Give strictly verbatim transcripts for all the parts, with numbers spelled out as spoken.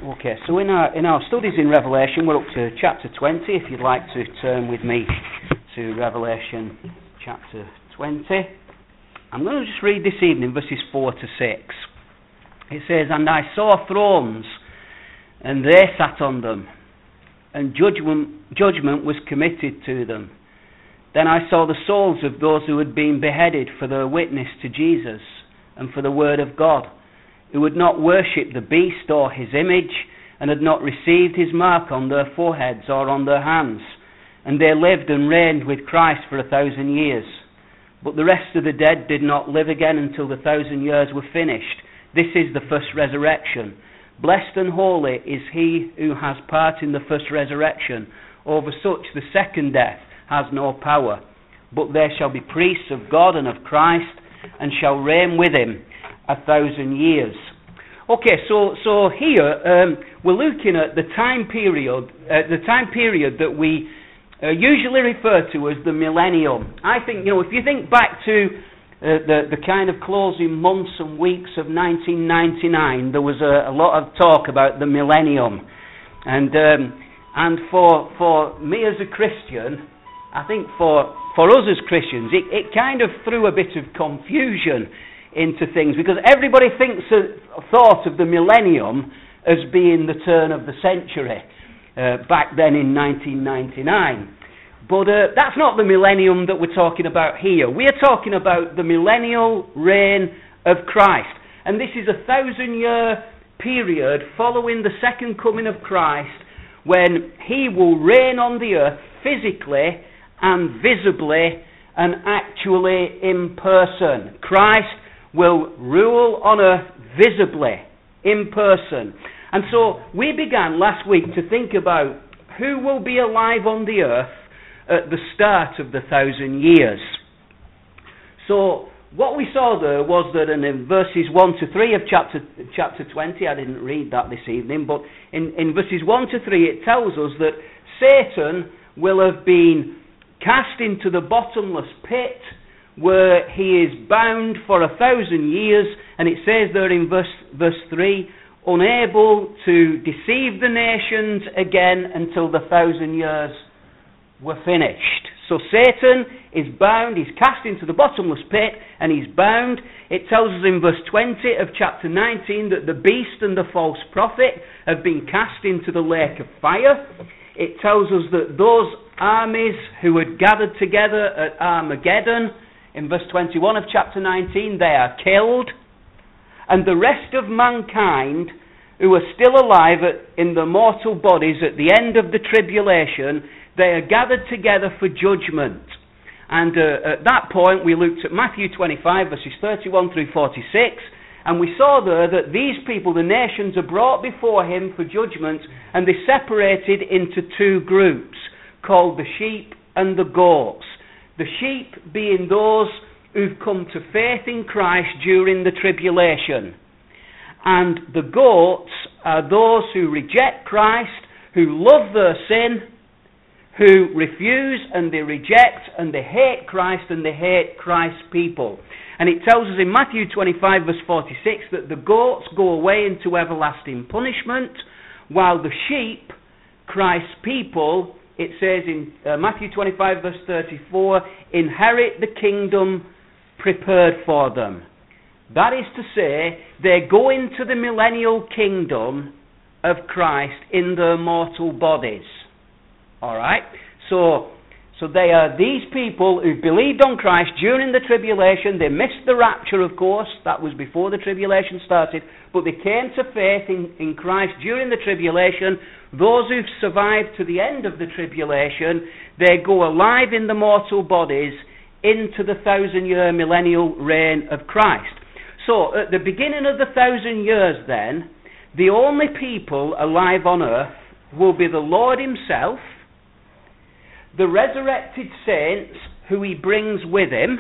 Okay, so in our in our studies in Revelation, we're up to chapter twenty. If you'd like to turn with me to Revelation chapter twenty, I'm going to just read this evening verses four to six. It says, "And I saw thrones, and they sat on them, and judgment judgment was committed to them. Then I saw the souls of those who had been beheaded for their witness to Jesus and for the word of God, who had not worshipped the beast or his image, and had not received his mark on their foreheads or on their hands. And they lived and reigned with Christ for a thousand years. But the rest of the dead did not live again until the thousand years were finished. This is the first resurrection. Blessed and holy is he who has part in the first resurrection. Over such the second death has no power. But they shall be priests of God and of Christ, and shall reign with him a thousand years." Okay, so so here um, we're looking at the time period, uh, the time period that we uh, usually refer to as the millennium. I think, you know, if you think back to uh, the the kind of closing months and weeks of nineteen ninety-nine, there was a, a lot of talk about the millennium, and um, and for for me as a Christian, I think for for us as Christians, it, it kind of threw a bit of confusion into things, because everybody thinks of, thought of the millennium as being the turn of the century uh, back then in nineteen ninety-nine. But uh, that's not the millennium that we're talking about here. We're talking about the millennial reign of Christ. And this is a thousand year period following the second coming of Christ, when he will reign on the earth physically and visibly and actually in person. Christ will rule on earth visibly, in person. And so we began last week to think about who will be alive on the earth at the start of the thousand years. So what we saw there was that in verses one to three of chapter chapter twenty, I didn't read that this evening, but in, in verses one to three it tells us that Satan will have been cast into the bottomless pit, where he is bound for a thousand years, and it says there in verse, verse three, unable to deceive the nations again until the thousand years were finished. So Satan is bound, he's cast into the bottomless pit, and he's bound. It tells us in verse twenty of chapter nineteen that the beast and the false prophet have been cast into the lake of fire. It tells us that those armies who had gathered together at Armageddon, in verse twenty-one of chapter nineteen, they are killed, and the rest of mankind who are still alive at, in their mortal bodies at the end of the tribulation, they are gathered together for judgment. And uh, at that point we looked at Matthew twenty-five verses thirty-one through forty-six, and we saw there that these people, the nations, are brought before him for judgment, and they're separated into two groups called the sheep and the goats. The sheep being those who've come to faith in Christ during the tribulation. And the goats are those who reject Christ, who love their sin, who refuse and they reject and they hate Christ and they hate Christ's people. And it tells us in Matthew twenty-five verse forty-six that the goats go away into everlasting punishment, while the sheep, Christ's people, it says in uh, Matthew twenty-five verse thirty-four, inherit the kingdom prepared for them. That is to say, they go into the millennial kingdom of Christ in their mortal bodies. Alright? So, so they are these people who believed on Christ during the tribulation. They missed the rapture, of course. That was before the tribulation started. But they came to faith in, in Christ during the tribulation. Those who've survived to the end of the tribulation, they go alive in the mortal bodies into the thousand-year millennial reign of Christ. So, at the beginning of the thousand years then, the only people alive on earth will be the Lord himself, the resurrected saints who he brings with him,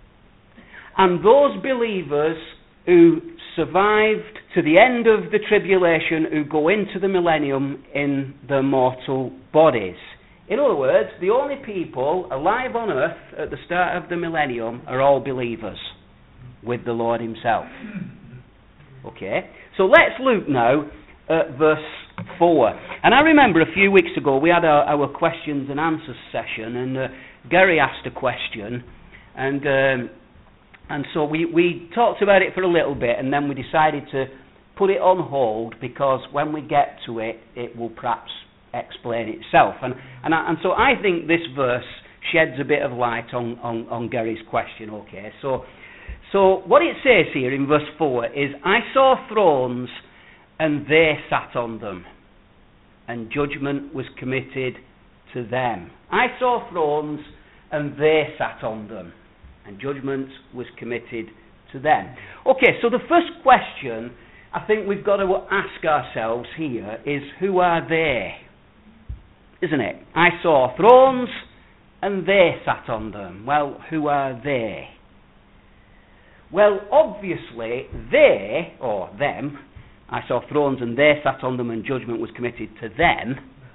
and those believers who survived to the end of the tribulation, who go into the millennium in their mortal bodies. In other words, the only people alive on earth at the start of the millennium are all believers with the Lord himself. Okay, so let's look now at verse four. And I remember a few weeks ago we had our, our questions and answers session, and uh, Gary asked a question, and um, and so we, we talked about it for a little bit, and then we decided to put it on hold, because when we get to it, it will perhaps explain itself. And and, I, and so I think this verse sheds a bit of light on, on, on Gary's question. Okay, so so what it says here in verse four is, I saw thrones and they sat on them, and judgment was committed to them. I saw thrones and they sat on them, and judgment was committed to them. Okay, so the first question I think we've got to ask ourselves here is, who are they? Isn't it? I saw thrones and they sat on them. Well, who are they? Well, obviously, they, or them, I saw thrones and they sat on them and judgment was committed to them,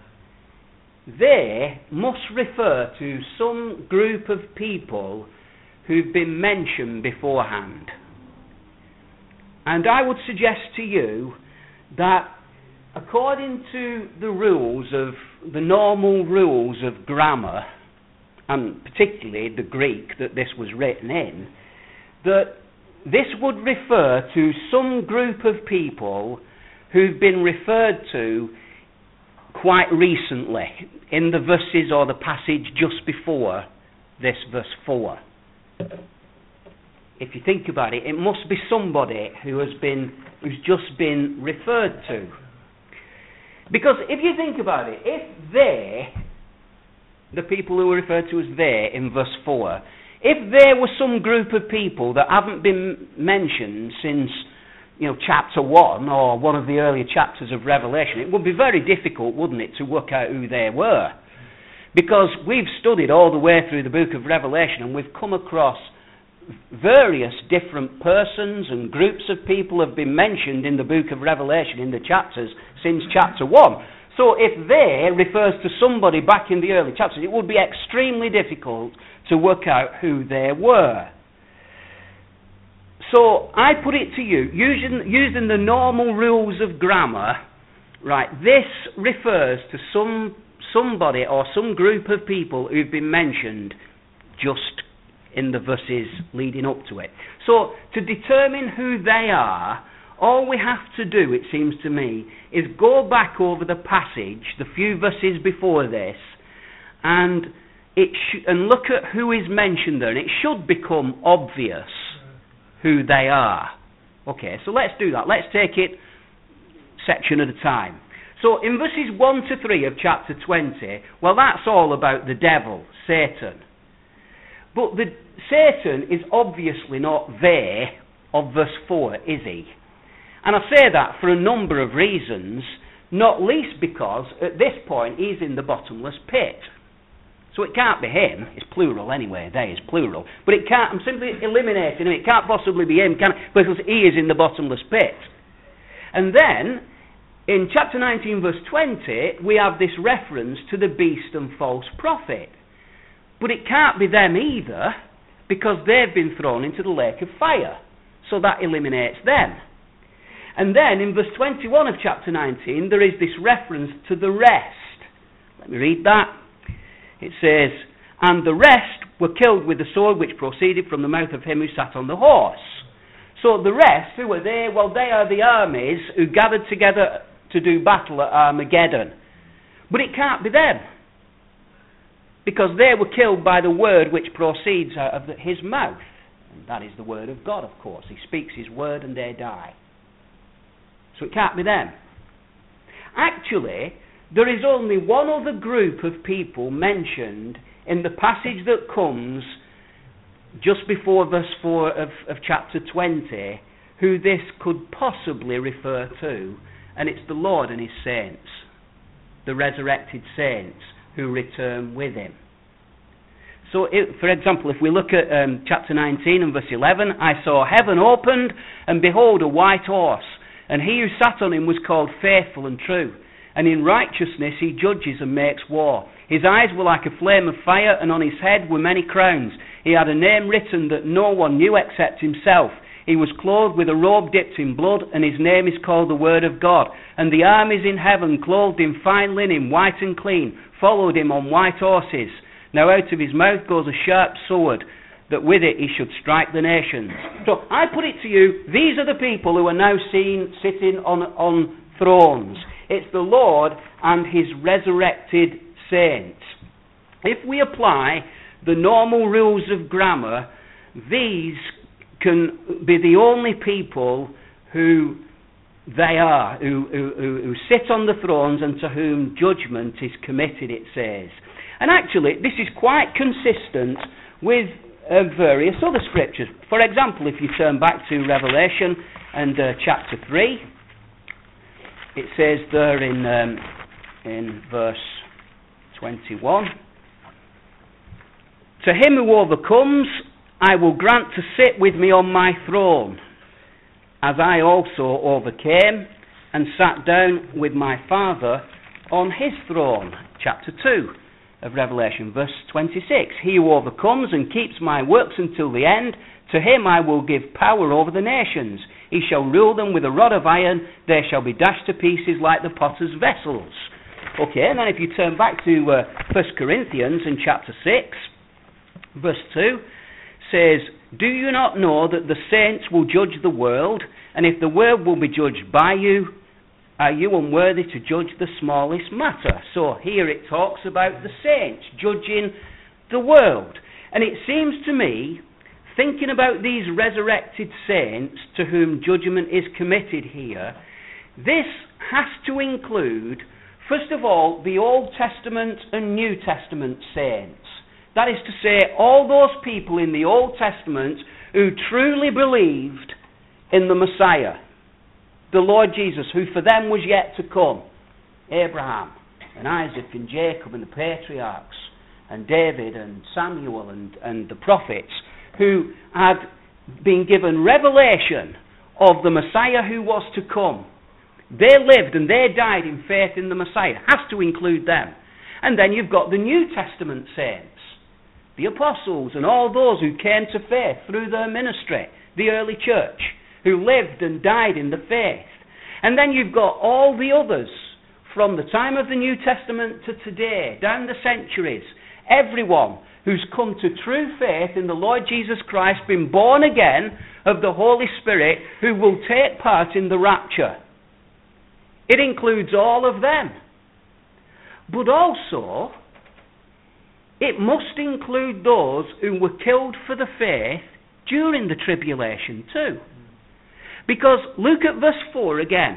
they must refer to some group of people who've been mentioned beforehand. And I would suggest to you that according to the rules of, the normal rules of grammar, and particularly the Greek that this was written in, that this would refer to some group of people who've been referred to quite recently in the verses or the passage just before this verse four. If you think about it, it must be somebody who has been, who's just been referred to. Because if you think about it, if they, the people who are referred to as they in verse four, if there was some group of people that haven't been mentioned since, you know, chapter one or one of the earlier chapters of Revelation, it would be very difficult, wouldn't it, to work out who they were. Because we've studied all the way through the book of Revelation, and we've come across various different persons and groups of people have been mentioned in the book of Revelation in the chapters since chapter one. So if they refers to somebody back in the early chapters, it would be extremely difficult to work out who they were. So I put it to you, using, using the normal rules of grammar, right, this refers to some somebody or some group of people who've been mentioned just in the verses leading up to it. So to determine who they are, all we have to do, it seems to me, is go back over the passage, the few verses before this, and it sh- and look at who is mentioned there, and it should become obvious who they are. Okay, so let's do that. Let's take it section at a time. So in verses one to three of chapter twenty, well, that's all about the devil, Satan. But the Satan is obviously not there of verse four, is he? And I say that for a number of reasons, not least because at this point he's in the bottomless pit. So it can't be him. It's plural anyway. They is plural. But it can't. I'm simply eliminating him. It can't possibly be him, can it? Because he is in the bottomless pit. And then in chapter nineteen, verse twenty, we have this reference to the beast and false prophet. But it can't be them either, because they've been thrown into the lake of fire. So that eliminates them. And then in verse twenty-one of chapter nineteen, there is this reference to the rest. Let me read that. It says, and the rest were killed with the sword which proceeded from the mouth of him who sat on the horse. So the rest, who are they? Well, they are the armies who gathered together to do battle at Armageddon. But it can't be them, because they were killed by the word which proceeds out of his mouth. And that is the word of God, of course. He speaks his word and they die. So it can't be them. Actually, there is only one other group of people mentioned in the passage that comes just before verse four of, of chapter twenty, who this could possibly refer to, and it's the Lord and his saints, the resurrected saints who return with him. So, it, for example, if we look at um, chapter nineteen and verse eleven, I saw heaven opened, and behold, a white horse, and he who sat on him was called Faithful and True, and in righteousness he judges and makes war. His eyes were like a flame of fire, and on his head were many crowns. He had a name written that no one knew except himself. He was clothed with a robe dipped in blood, and his name is called the Word of God. And the armies in heaven, clothed in fine linen, white and clean, followed him on white horses. Now out of his mouth goes a sharp sword, that with it he should strike the nations. So I put it to you, these are the people who are now seen sitting on, on thrones. It's the Lord and his resurrected saints. If we apply the normal rules of grammar, these can be the only people who they are, who, who, who sit on the thrones and to whom judgment is committed, it says. And actually, this is quite consistent with uh, various other scriptures. For example, if you turn back to Revelation and uh, chapter three, it says there in, um, in verse twenty-one, "To him who overcomes, I will grant to sit with me on my throne, as I also overcame and sat down with my Father on his throne." Chapter two of Revelation, verse twenty-six. "He who overcomes and keeps my works until the end, to him I will give power over the nations. He shall rule them with a rod of iron. They shall be dashed to pieces like the potter's vessels." Okay, and then if you turn back to uh, First Corinthians in chapter six, verse two, says, "Do you not know that the saints will judge the world? And if the world will be judged by you, are you unworthy to judge the smallest matter?" So here it talks about the saints judging the world. And it seems to me, thinking about these resurrected saints to whom judgment is committed here, this has to include, first of all, the Old Testament and New Testament saints. That is to say, all those people in the Old Testament who truly believed in the Messiah, the Lord Jesus, who for them was yet to come. Abraham and Isaac and Jacob and the patriarchs and David and Samuel and, and the prophets, who had been given revelation of the Messiah who was to come. They lived and they died in faith in the Messiah. Has to include them. And then you've got the New Testament saints, the apostles and all those who came to faith through their ministry, the early church, who lived and died in the faith. And then you've got all the others from the time of the New Testament to today, down the centuries, everyone who's come to true faith in the Lord Jesus Christ, been born again of the Holy Spirit, who will take part in the rapture. It includes all of them. But also, it must include those who were killed for the faith during the tribulation too. Because look at verse four again.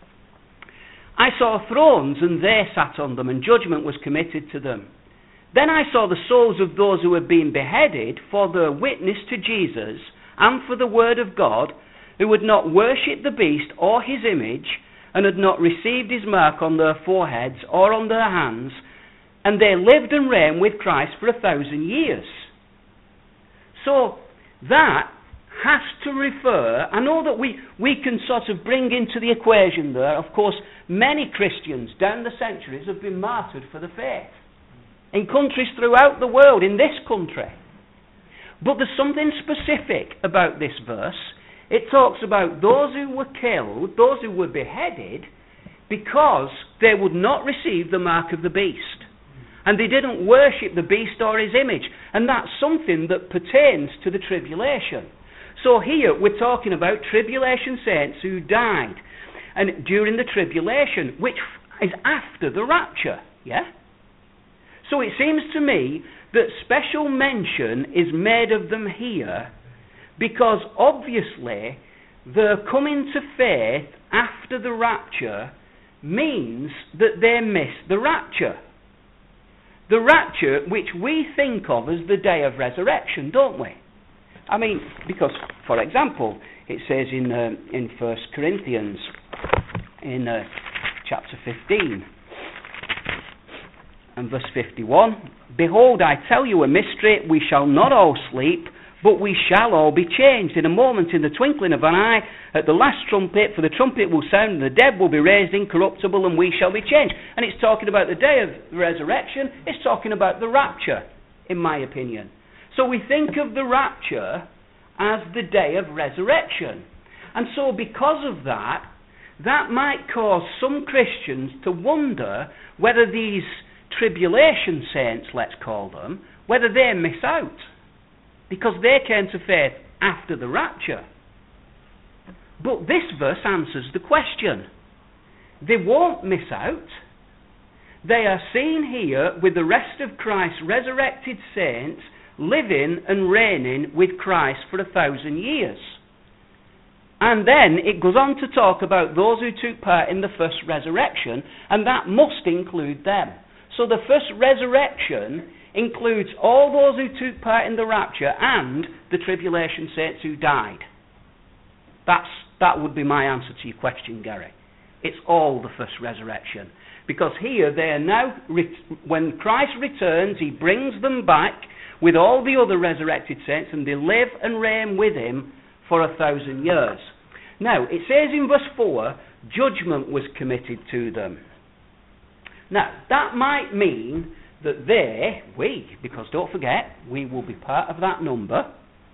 "I saw thrones, and they sat on them, and judgment was committed to them. Then I saw the souls of those who had been beheaded for their witness to Jesus and for the word of God, who had not worshipped the beast or his image, and had not received his mark on their foreheads or on their hands, and they lived and reigned with Christ for a thousand years." So that has to refer, I know that we, we can sort of bring into the equation there, of course, many Christians down the centuries have been martyred for the faith. In countries throughout the world, in this country. But there's something specific about this verse. It talks about those who were killed, those who were beheaded, because they would not receive the mark of the beast. And they didn't worship the beast or his image. And that's something that pertains to the tribulation. So here we're talking about tribulation saints who died and during the tribulation, which is after the rapture. Yeah? So it seems to me that special mention is made of them here because obviously their coming to faith after the rapture means that they missed the rapture. The rapture which we think of as the day of resurrection, don't we? I mean, because, for example, it says in uh, in First Corinthians, in uh, chapter fifteen, and verse fifty-one, "Behold, I tell you a mystery, we shall not all sleep, but we shall all be changed in a moment, in the twinkling of an eye, at the last trumpet, for the trumpet will sound, and the dead will be raised incorruptible, and we shall be changed." And it's talking about the day of resurrection, it's talking about the rapture, in my opinion. So we think of the rapture as the day of resurrection. And so because of that, that might cause some Christians to wonder whether these tribulation saints, let's call them, whether they miss out, because they came to faith after the rapture. But this verse answers the question. They won't miss out. They are seen here with the rest of Christ's resurrected saints living and reigning with Christ for a thousand years. And then it goes on to talk about those who took part in the first resurrection, and that must include them. So the first resurrection includes all those who took part in the rapture and the tribulation saints who died. That's, that would be my answer to your question, Gary. It's all the first resurrection. Because here they are now, when Christ returns, he brings them back with all the other resurrected saints, and they live and reign with him for a thousand years. Now, it says in verse four, judgment was committed to them. Now, that might mean that they, we, because don't forget, we will be part of that number,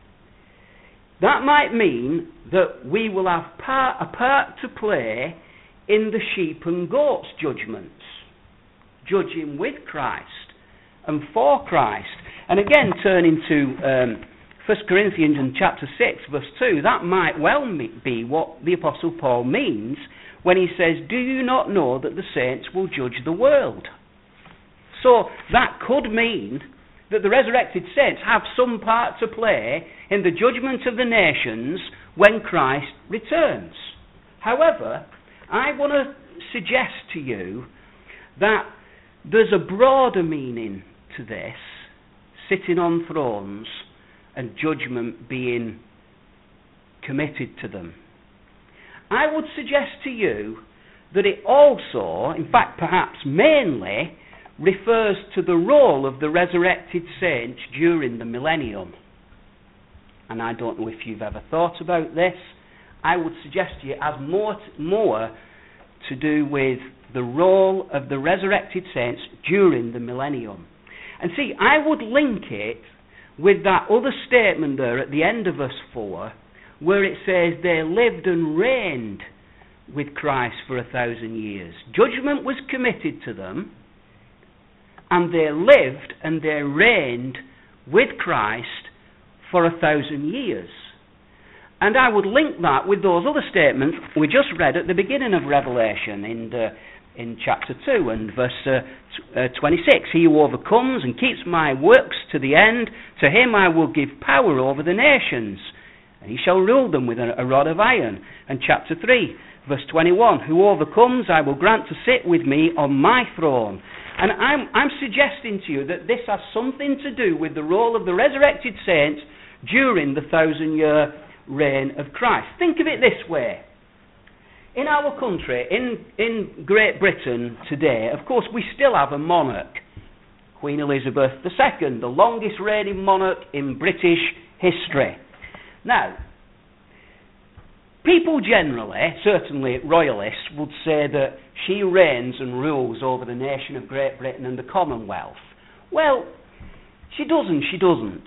that might mean that we will have part, a part to play in the sheep and goats judgments, judging with Christ and for Christ. And again, turning to um, First Corinthians in chapter six, verse two, that might well be what the Apostle Paul means when he says, do you not know that the saints will judge the world? So that could mean that the resurrected saints have some part to play in the judgment of the nations when Christ returns. However, I want to suggest to you that there's a broader meaning to this, sitting on thrones and judgment being committed to them. I would suggest to you that it also, in fact perhaps mainly, refers to the role of the resurrected saints during the millennium. And I don't know if you've ever thought about this. I would suggest to you it has more, more to do with the role of the resurrected saints during the millennium. And see, I would link it with that other statement there at the end of verse four, where it says they lived and reigned with Christ for a thousand years. Judgment was committed to them, and they lived and they reigned with Christ for a thousand years. And I would link that with those other statements we just read at the beginning of Revelation in the, in chapter two and verse uh, t- uh, twenty-six. He who overcomes and keeps my works to the end, to him I will give power over the nations, and he shall rule them with a, a rod of iron. And chapter three, verse twenty-one, who overcomes I will grant to sit with me on my throne. And I'm, I'm suggesting to you that this has something to do with the role of the resurrected saints during the thousand-year reign of Christ. Think of it this way. In our country, in, in Great Britain today, of course, we still have a monarch, Queen Elizabeth the Second, the longest reigning monarch in British history. Now, people generally, certainly royalists, would say that she reigns and rules over the nation of Great Britain and the Commonwealth. Well, she doesn't, she doesn't.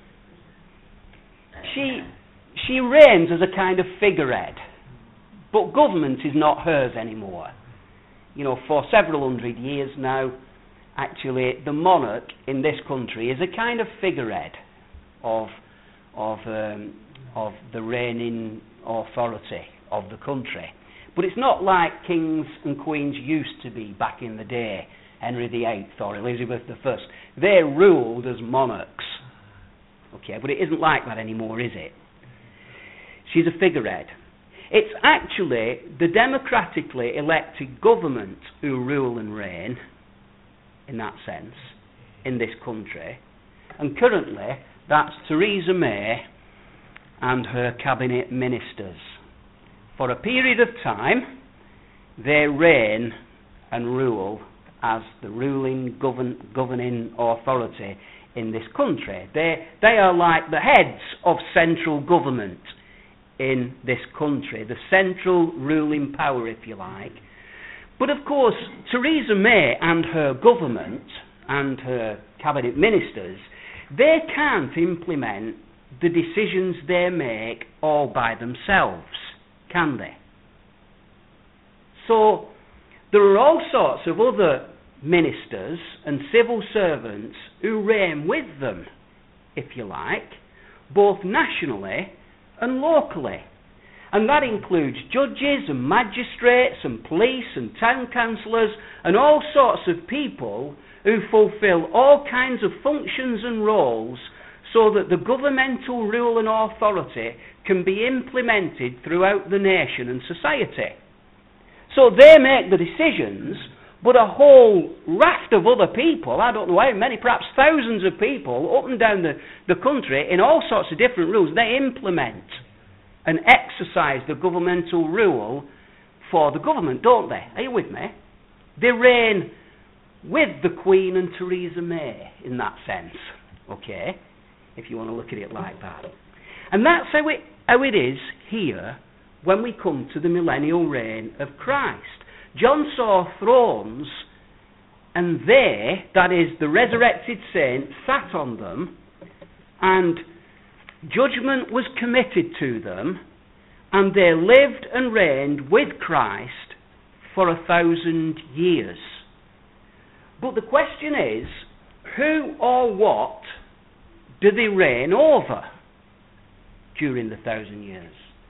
She, she reigns as a kind of figurehead. But government is not hers anymore. You know, for several hundred years now, actually, the monarch in this country is a kind of figurehead of, of, um, of the reigning authority of the country. But it's not like kings and queens used to be back in the day, Henry the Eighth or Elizabeth the First. They ruled as monarchs. Okay, but it isn't like that anymore, is it? She's a figurehead. It's actually the democratically elected government who rule and reign, in that sense, in this country. And currently, that's Theresa May and her cabinet ministers. For a period of time, they reign and rule as the ruling govern, governing authority in this country. They, they are like the heads of central government in this country, the central ruling power, if you like. But of course, Theresa May and her government and her cabinet ministers, they can't implement the decisions they make all by themselves, can they? So there are all sorts of other ministers and civil servants who reign with them, if you like, both nationally and locally. And that includes judges and magistrates and police and town councillors and all sorts of people who fulfil all kinds of functions and roles so that the governmental rule and authority can be implemented throughout the nation and society. So they make the decisions, but a whole raft of other people, I don't know how many, perhaps thousands of people up and down the, the country in all sorts of different rules, they implement and exercise the governmental rule for the government, don't they? Are you with me? They reign with the Queen and Theresa May in that sense, okay, if you want to look at it like that. And that's how it, how it is here when we come to the millennial reign of Christ. John saw thrones, and they, that is the resurrected saints, sat on them, and judgment was committed to them, and they lived and reigned with Christ for a thousand years. But the question is, who or what do they reign over during the thousand years?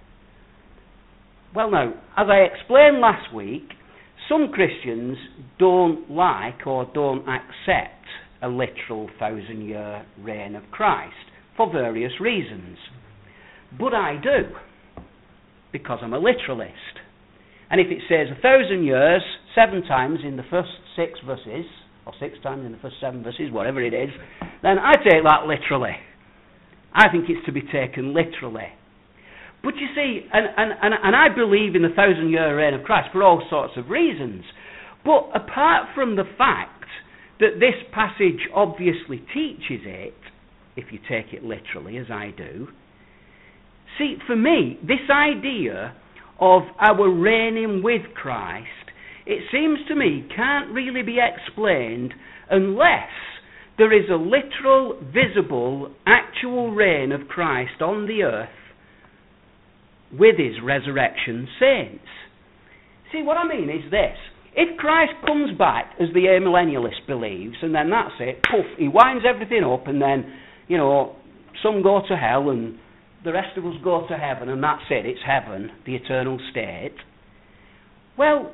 Well now, as I explained last week, some Christians don't like or don't accept a literal thousand-year reign of Christ for various reasons. But I do, because I'm a literalist. And if it says a thousand years, seven times in the first six verses, or six times in the first seven verses, whatever it is, then I take that literally. I think it's to be taken literally. But you see, and, and, and, and I believe in the thousand-year reign of Christ for all sorts of reasons. But apart from the fact that this passage obviously teaches it, if you take it literally, as I do, see, for me, this idea of our reigning with Christ, it seems to me, can't really be explained unless there is a literal, visible, actual reign of Christ on the earth with his resurrection saints. See, what I mean is this. If Christ comes back, as the amillennialist believes, and then that's it, poof, he winds everything up, and then, you know, some go to hell, and the rest of us go to heaven, and that's it, it's heaven, the eternal state. Well,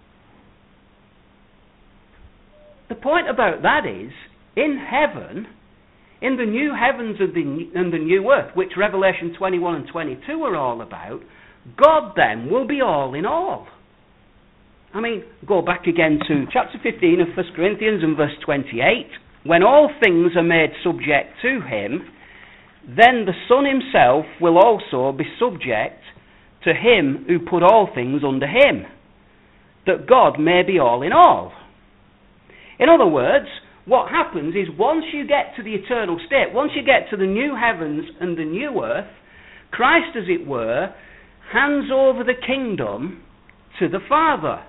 the point about that is, in heaven, in the new heavens and the, and the new earth, which Revelation twenty-one and twenty-two are all about, God then will be all in all. I mean, go back again to chapter fifteen of First Corinthians and verse twenty-eight. When all things are made subject to him, then the Son himself will also be subject to him who put all things under him, that God may be all in all. In other words, what happens is once you get to the eternal state, once you get to the new heavens and the new earth, Christ, as it were, hands over the kingdom to the Father.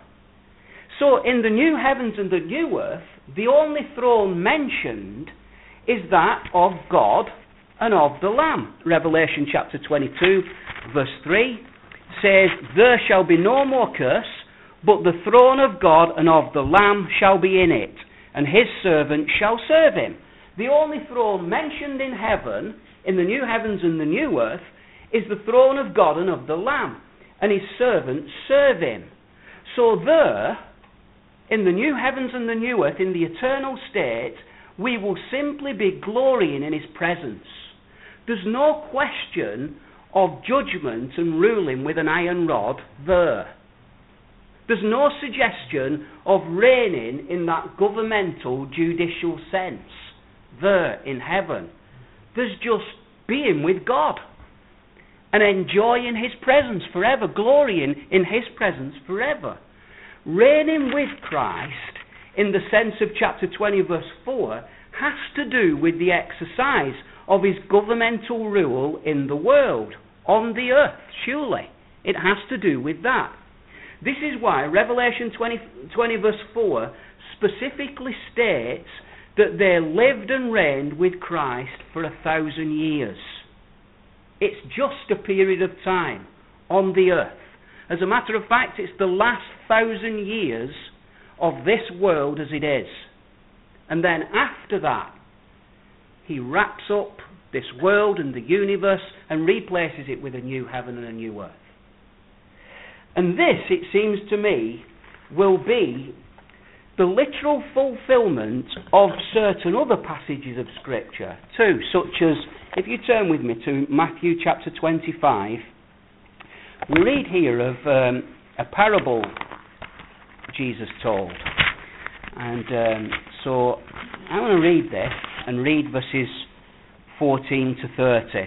So in the new heavens and the new earth, the only throne mentioned is that of God and of the Lamb. Revelation chapter twenty-two, verse three says, "There shall be no more curse, but the throne of God and of the Lamb shall be in it, and his servant shall serve him." The only throne mentioned in heaven, in the new heavens and the new earth, is the throne of God and of the Lamb, and his servants serve him. So there, in the new heavens and the new earth, in the eternal state, we will simply be glorying in his presence. There's no question of judgment and ruling with an iron rod there. There's no suggestion of reigning in that governmental, judicial sense there in heaven. There's just being with God and enjoying his presence forever, glorying in his presence forever. Reigning with Christ, in the sense of chapter twenty, verse four, has to do with the exercise of his governmental rule in the world, on the earth, surely. It has to do with that. This is why Revelation twenty, twenty verse four specifically states that they lived and reigned with Christ for a thousand years. It's just a period of time on the earth. As a matter of fact, it's the last thousand years of this world as it is. And then after that, he wraps up this world and the universe and replaces it with a new heaven and a new earth. And this, it seems to me, will be the literal fulfillment of certain other passages of Scripture too, such as, if you turn with me to Matthew chapter twenty-five, we read here of um, a parable Jesus told. And um, so I want to read this and read verses fourteen to thirty.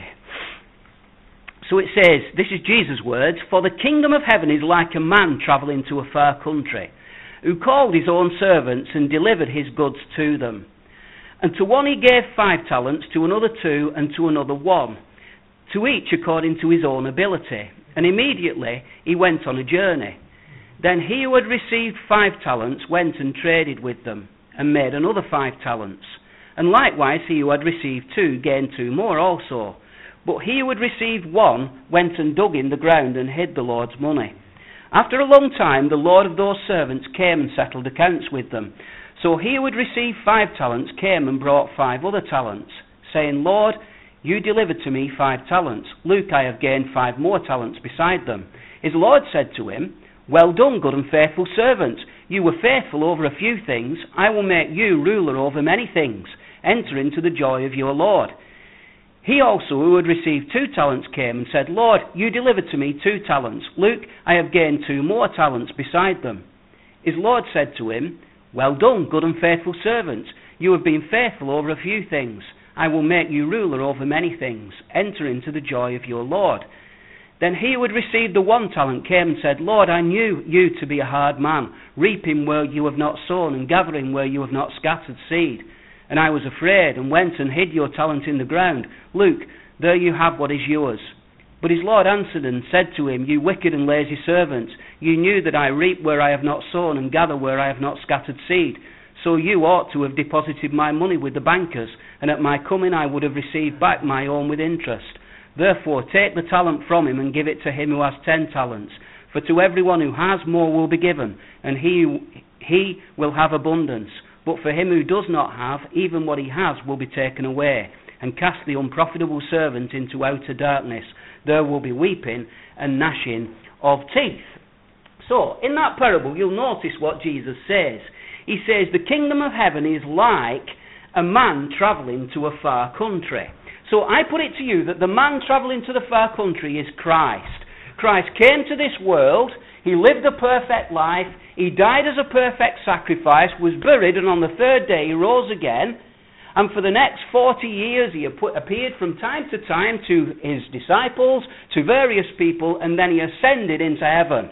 So it says, this is Jesus' words, "For the kingdom of heaven is like a man travelling to a far country, who called his own servants and delivered his goods to them. And to one he gave five talents, to another two, and to another one, to each according to his own ability. And immediately he went on a journey. Then he who had received five talents went and traded with them, and made another five talents. And likewise he who had received two gained two more also. But he who had received one went and dug in the ground and hid the Lord's money. After a long time the Lord of those servants came and settled accounts with them. So he who had received five talents came and brought five other talents, saying, Lord, you delivered to me five talents. Look, I have gained five more talents beside them. His Lord said to him, Well done, good and faithful servant. You were faithful over a few things. I will make you ruler over many things. Enter into the joy of your Lord. He also, who had received two talents, came and said, Lord, you delivered to me two talents. Look, I have gained two more talents beside them. His Lord said to him, Well done, good and faithful servant. You have been faithful over a few things. I will make you ruler over many things. Enter into the joy of your Lord. Then he who had received the one talent came and said, Lord, I knew you to be a hard man, reaping where you have not sown and gathering where you have not scattered seed. And I was afraid and went and hid your talent in the ground. Look, there you have what is yours. But his Lord answered and said to him, You wicked and lazy servant, you knew that I reap where I have not sown and gather where I have not scattered seed. So you ought to have deposited my money with the bankers, and at my coming I would have received back my own with interest. Therefore take the talent from him and give it to him who has ten talents. For to everyone who has, more will be given, and he, he will have abundance. But for him who does not have, even what he has will be taken away. And cast the unprofitable servant into outer darkness. There will be weeping and gnashing of teeth. So, in that parable, you'll notice what Jesus says. He says, the kingdom of heaven is like a man travelling to a far country. So I put it to you that the man travelling to the far country is Christ. Christ came to this world. He lived a perfect life. He died as a perfect sacrifice, was buried, and on the third day he rose again. And for the next forty years he appeared from time to time to his disciples, to various people, and then he ascended into heaven.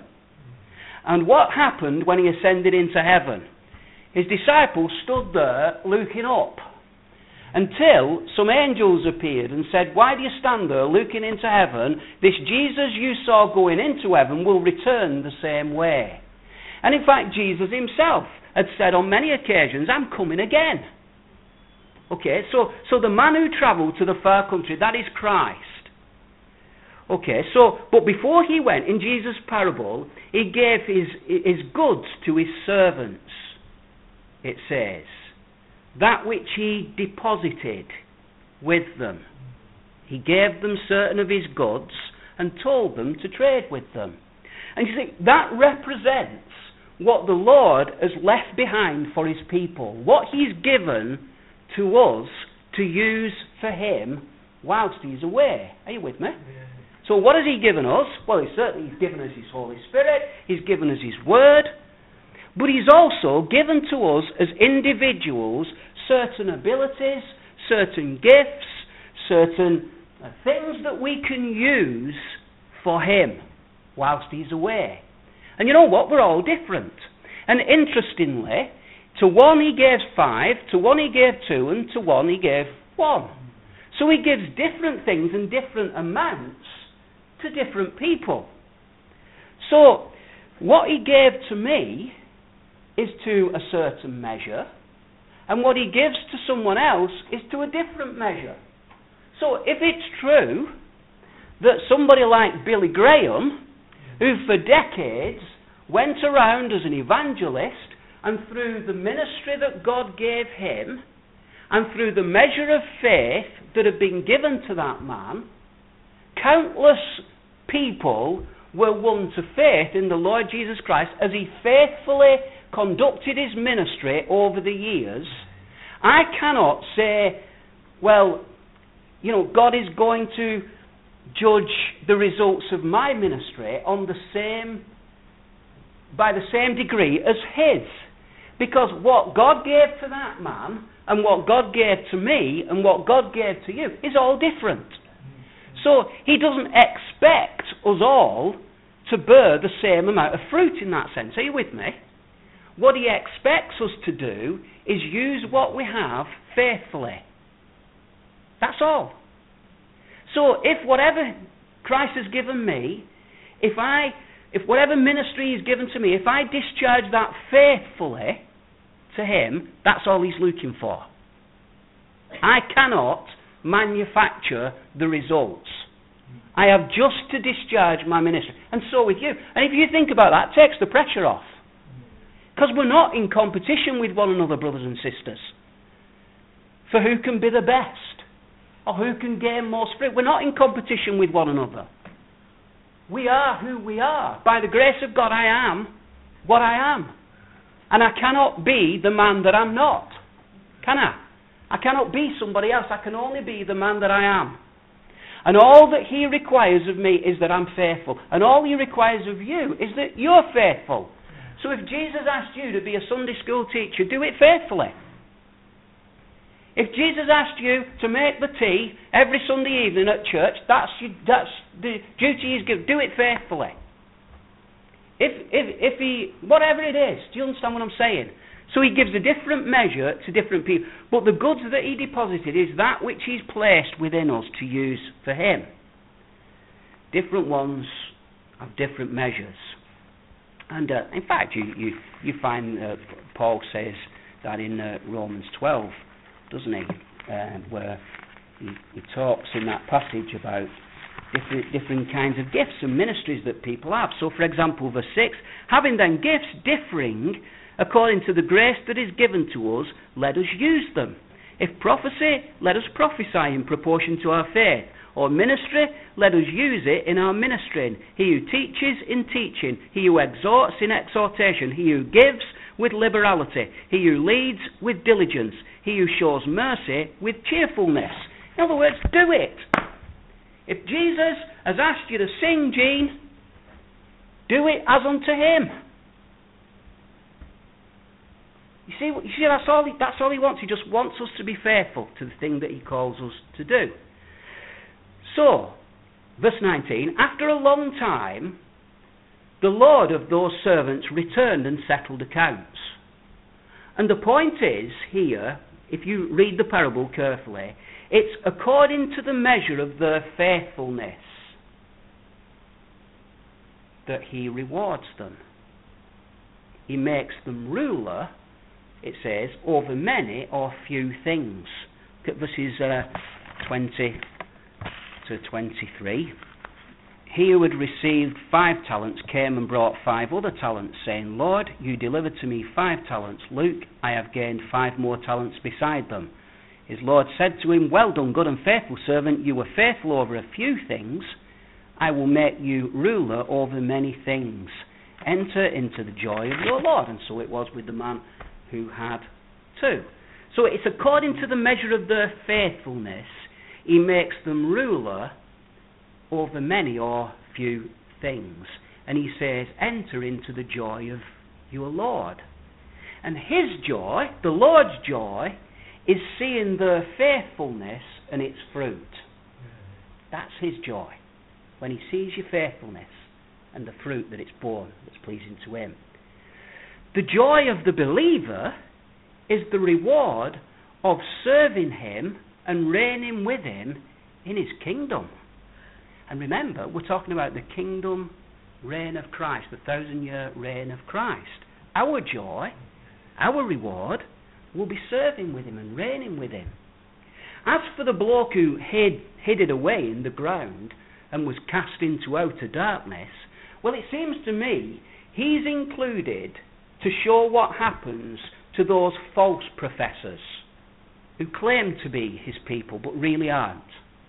And what happened when he ascended into heaven? His disciples stood there looking up, until some angels appeared and said, Why do you stand there looking into heaven? This Jesus you saw going into heaven will return the same way. And in fact, Jesus himself had said on many occasions, I'm coming again. Okay, so, so the man who travelled to the far country, that is Christ. Okay, so, but before he went, in Jesus' parable, he gave his, his goods to his servants, it says. That which he deposited with them. He gave them certain of his goods and told them to trade with them. And you see, that represents what the Lord has left behind for his people. What he's given to us to use for him whilst he's away. Are you with me? Yeah. So what has he given us? Well, he's certainly he's given us his Holy Spirit. He's given us his Word. But he's also given to us as individuals certain abilities, certain gifts, certain uh, things that we can use for him whilst he's away. And you know what? We're all different. And interestingly, to one he gave five, to one he gave two, and to one he gave one. So he gives different things and different amounts to different people. So what he gave to me is to a certain measure, and what he gives to someone else is to a different measure. So if it's true that somebody like Billy Graham, who for decades went around as an evangelist, and through the ministry that God gave him, and through the measure of faith that had been given to that man, countless people were won to faith in the Lord Jesus Christ as he faithfully conducted his ministry over the years. I cannot say, well, you know, God is going to judge the results of my ministry on the same, by the same degree as his. Because what God gave to that man, and what God gave to me, and what God gave to you, is all different. So he doesn't expect us all to bear the same amount of fruit in that sense. Are you with me? What he expects us to do is use what we have faithfully. That's all. So if whatever Christ has given me, if I, if whatever ministry is given to me, if I discharge that faithfully to him, that's all he's looking for. I cannot manufacture the results. I have just to discharge my ministry. And so with you. And if you think about that, it takes the pressure off. Because we're not in competition with one another, brothers and sisters, for who can be the best, or who can gain most fruit. We're not in competition with one another. We are who we are. By the grace of God, I am what I am. And I cannot be the man that I'm not. Can I? I cannot be somebody else. I can only be the man that I am. And all that he requires of me is that I'm faithful. And all he requires of you is that you're faithful. So if Jesus asked you to be a Sunday school teacher, do it faithfully. If Jesus asked you to make the tea every Sunday evening at church, that's, you, that's the duty he's given. Do it faithfully. If, if, if he, whatever it is, do you understand what I'm saying? So he gives a different measure to different people. But the goods that he deposited is that which he's placed within us to use for him. Different ones have different measures. And uh, in fact, you, you, you find uh, Paul says that in uh, Romans twelve, doesn't he? Uh, where he, he talks in that passage about different, different kinds of gifts and ministries that people have. So, for example, verse six, having then gifts differing according to the grace that is given to us, let us use them. If prophecy, let us prophesy in proportion to our faith. Or ministry, let us use it in our ministering. He who teaches, in teaching. He who exhorts, in exhortation. He who gives, with liberality. He who leads, with diligence. He who shows mercy, with cheerfulness. In other words, do it. If Jesus has asked you to sing, Gene, do it as unto him. You see, you see that's, all he, that's all he wants. He just wants us to be faithful to the thing that he calls us to do. So, verse nineteen, after a long time, the Lord of those servants returned and settled accounts. And the point is, here, if you read the parable carefully, it's according to the measure of their faithfulness that he rewards them. He makes them ruler, it says, over many or few things. Look at verses uh, twenty to twenty-three. He who had received five talents came and brought five other talents, saying, Lord, you delivered to me five talents. Look, I have gained five more talents beside them. His Lord said to him, well done, good and faithful servant. You were faithful over a few things. I will make you ruler over many things. Enter into the joy of your Lord. And so it was with the man who had two. So it's according to the measure of their faithfulness, he makes them ruler over many or few things. And he says, enter into the joy of your Lord. And his joy, the Lord's joy, is seeing their faithfulness and its fruit. That's his joy. When he sees your faithfulness and the fruit that it's borne that's pleasing to him. The joy of the believer is the reward of serving him and reigning with him in his kingdom. And remember, we're talking about the kingdom reign of Christ, the thousand-year reign of Christ. Our joy, our reward, will be serving with him and reigning with him. As for the bloke who hid, hid it away in the ground, and was cast into outer darkness, well, it seems to me he's included to show what happens to those false professors who claim to be his people but really aren't,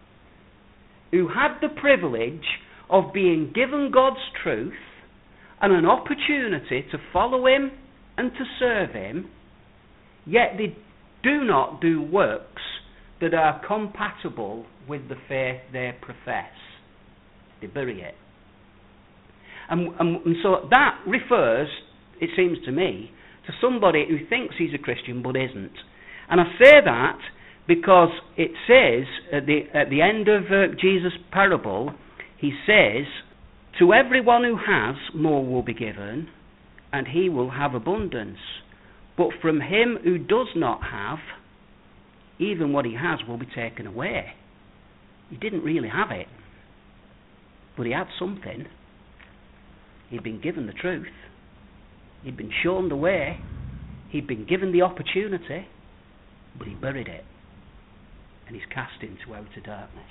who had the privilege of being given God's truth and an opportunity to follow him and to serve him, yet they do not do works that are compatible with the faith they profess. They bury it. And, and, and so that refers, it seems to me, to somebody who thinks he's a Christian but isn't. And I say that because it says at the, at the end of uh, Jesus' parable, he says, to everyone who has, more will be given, and he will have abundance. But from him who does not have, even what he has will be taken away. He didn't really have it, but he had something. He'd been given the truth. He'd been shown the way. He'd been given the opportunity, but he buried it. And he's cast into outer darkness.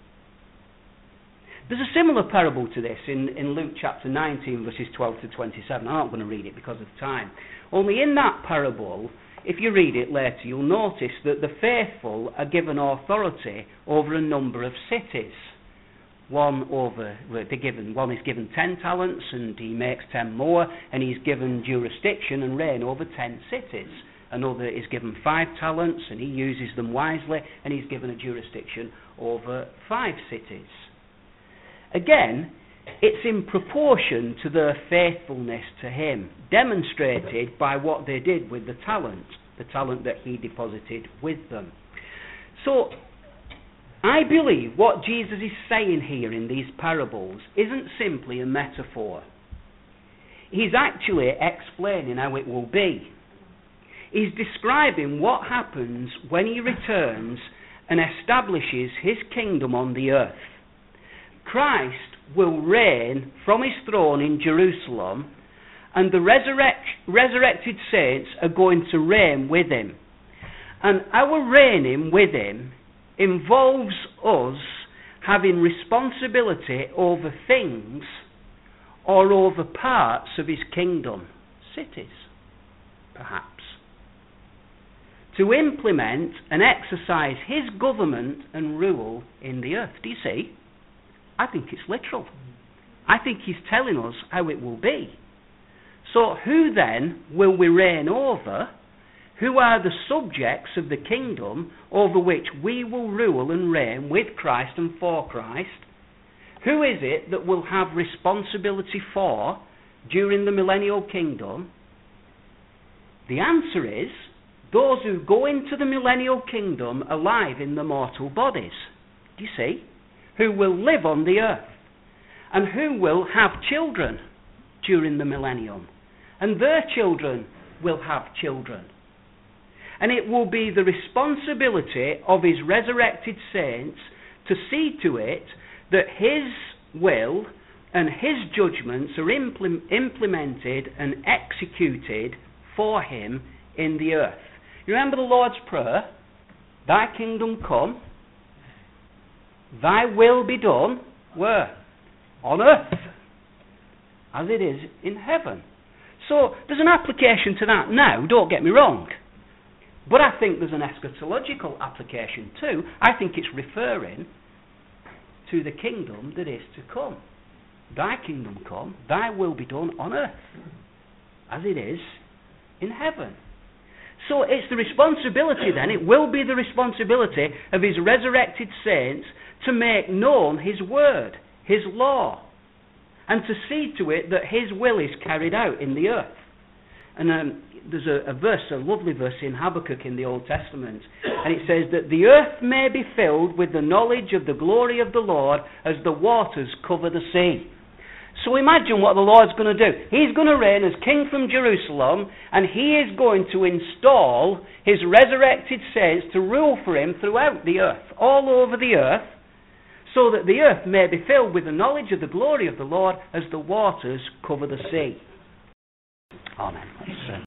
There's a similar parable to this in, in Luke chapter nineteen, verses twelve to twenty-seven. I'm not going to read it because of time. Only in that parable, if you read it later, you'll notice that the faithful are given authority over a number of cities. One over, they're given, one is given ten talents and he makes ten more, and he's given jurisdiction and reign over ten cities. Another is given five talents and he uses them wisely, and he's given a jurisdiction over five cities. Again, it's in proportion to their faithfulness to him, demonstrated by what they did with the talent, the talent that he deposited with them. So, I believe what Jesus is saying here in these parables isn't simply a metaphor. He's actually explaining how it will be. He's describing what happens when he returns and establishes his kingdom on the earth. Christ will reign from his throne in Jerusalem, and the resurrect, resurrected saints are going to reign with him. And our reigning with him involves us having responsibility over things or over parts of his kingdom, cities, perhaps, to implement and exercise his government and rule in the earth. Do you see? I think it's literal. I think he's telling us how it will be. So who then will we reign over? Who are the subjects of the kingdom over which we will rule and reign with Christ and for Christ? Who is it that will have responsibility for during the millennial kingdom? The answer is those who go into the millennial kingdom alive in the mortal bodies. Do you see? Who will live on the earth, and who will have children during the millennium, and their children will have children. And it will be the responsibility of his resurrected saints to see to it that his will and his judgments are impl- implemented and executed for him in the earth. You remember the Lord's Prayer? Thy kingdom come, thy will be done, where? On earth, as it is in heaven. So there's an application to that now, don't get me wrong. But I think there's an eschatological application too. I think it's referring to the kingdom that is to come. Thy kingdom come, thy will be done on earth, as it is in heaven. So it's the responsibility then, it will be the responsibility of his resurrected saints to make known his word, his law, and to see to it that his will is carried out in the earth. And um, there's a, a verse, a lovely verse in Habakkuk in the Old Testament, and it says that the earth may be filled with the knowledge of the glory of the Lord as the waters cover the sea. So imagine what the Lord's going to do. He's going to reign as king from Jerusalem, and he is going to install his resurrected saints to rule for him throughout the earth, all over the earth, so that the earth may be filled with the knowledge of the glory of the Lord as the waters cover the sea. Amen. Let's, uh,